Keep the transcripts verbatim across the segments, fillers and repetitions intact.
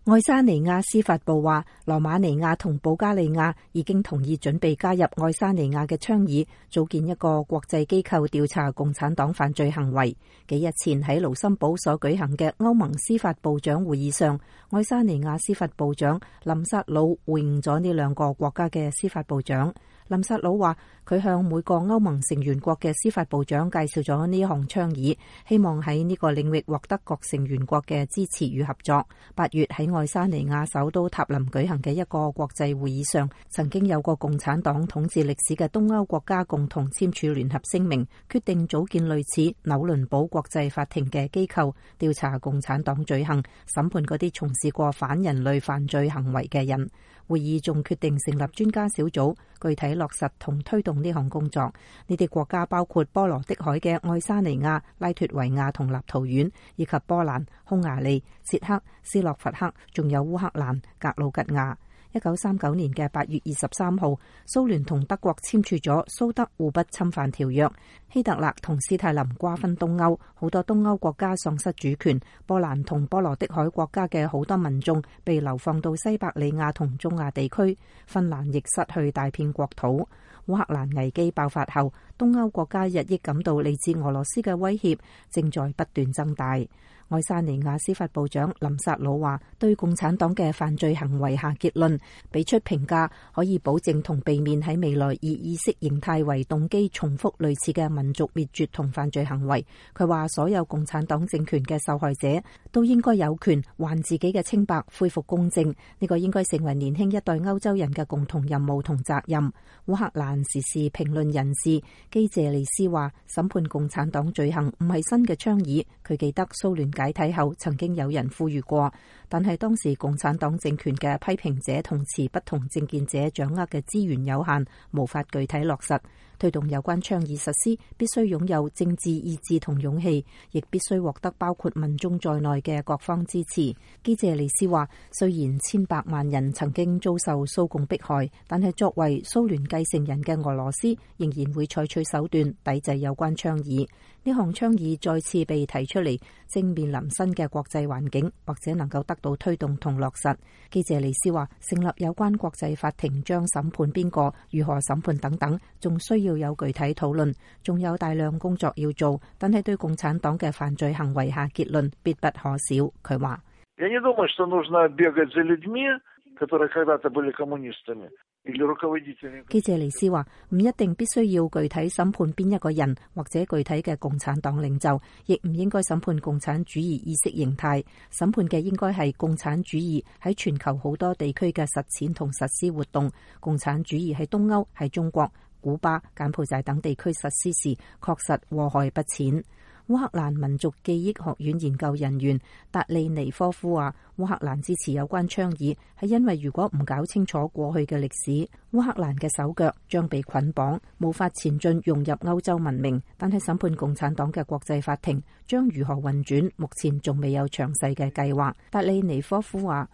愛沙尼亞司法部話，羅馬尼亞同保加利亞已經同意準備加入愛沙尼亞嘅倡議，組建一個國際機構調查共產黨犯罪行為。幾日前喺盧森堡所舉行嘅歐盟司法部長會議上，愛沙尼亞司法部長林薩魯會晤咗呢兩個國家嘅司法部長。林薩魯話，佢向每個歐盟成員國嘅司法部長介紹咗呢項倡議，希望喺呢個領域獲得各成員國嘅支持與合作。八月喺愛沙尼亞首都塔林舉行嘅一個國際會議上，曾經有個共產黨統治歷史嘅東歐國家共同簽署聯合聲明，決定組建類似紐倫堡國際法庭嘅機構，調查共產黨罪行，審判嗰啲從事過反人類犯罪行為嘅人。會議仲決定成立專家小組，具體落實同推動呢項工作。呢啲國家包括波羅的海嘅愛沙尼亞、拉脫維亞同立陶宛，以及波蘭、匈牙利、捷克、斯洛伐克，仲有烏克蘭、格魯吉亞。一九三九年嘅八月二十三號，蘇聯同德國簽署咗蘇德互不侵犯條約，希特勒同斯大林瓜分東歐，好多東歐國家喪失主權。波蘭同波羅的海國家嘅好多民眾被流放到西伯利亞同中亞地區，芬蘭亦失去大片國土。烏克蘭危機爆發後，東歐國家日益感到嚟自俄羅斯嘅威脅正在不斷增大。愛沙尼亞司法部長林薩魯話，對共產黨嘅犯罪行為下結論，俾出評價，可以保證同避免喺未來以意識形態為動機重複類似嘅民族滅絕同犯罪行為。佢話，所有共產黨政權嘅受害者都應該有權還自己嘅清白，恢復公正。呢個應該成為年輕一代歐洲人嘅共同任務同責任。烏克蘭時事評論人士基謝利斯話，審判共產黨罪行唔係新嘅倡議，佢記得蘇聯解體後曾經有人呼籲過，但係當時共產黨政權嘅批評者同持不同政見者掌握嘅資源有限，無法具體落實。推動有關倡議實施，必須擁有政治意志同勇氣，亦必須獲得包括民眾在內嘅各方支持。基謝利斯話，雖然千百萬人曾經遭受蘇共迫害，但係作為蘇聯繼承人嘅俄羅斯仍然會採取手段抵制有關倡議。呢項倡議再次被提出嚟，正面臨新嘅國際環境，或者能夠得到推動同落實。基謝利斯話，成立有關國際法庭將審判邊個、如何審判等等，仲需要有具體討論，仲有大量工作要做。但係對共產黨嘅犯罪行為下結論必不可少。佢話，基謝利斯話，唔一定必須要具體審判邊一個人或者具體嘅共產黨領袖，亦唔應該審判共產主義意識形態。審判嘅應該係共產主義喺全球好多地區嘅實踐同實施活動。共產主義喺東歐、喺中國、古巴、柬埔寨等地區實施時，確實禍害不淺。烏克蘭民族記憶學院研究人員達利尼科夫話，烏克蘭支持有關倡議係因為如果唔搞清楚過去嘅歷史，烏克蘭嘅手腳將被捆綁，無法前進融入歐洲文明。但係審判共產黨嘅國際法庭將如何運轉，目前仲未有詳細嘅計劃。達利尼科夫話，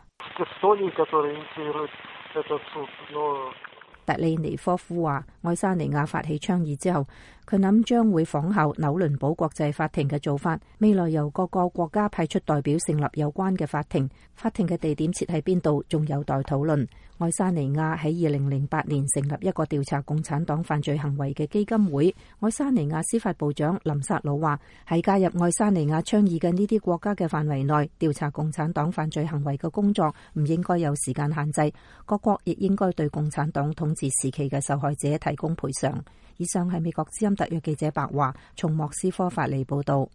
達利尼科夫話，愛沙尼亞發起倡議之後，佢諗將會仿效紐倫堡國際法庭嘅做法，未來由各個國家派出代表成立有關嘅法庭。法庭嘅地點設喺邊度，仲有待討論。愛沙尼亞喺二零零八年成立一個調查共產黨犯罪行為嘅基金會。愛沙尼亞司法部長林薩魯話，喺加入愛沙尼亞倡議嘅呢啲國家嘅範圍內，調查共產黨犯罪行為嘅工作唔應該有時間限制，各國亦應該對共產黨統治時期嘅受害者提供賠償。以上係美國之音特約記者白華從莫斯科發嚟報道。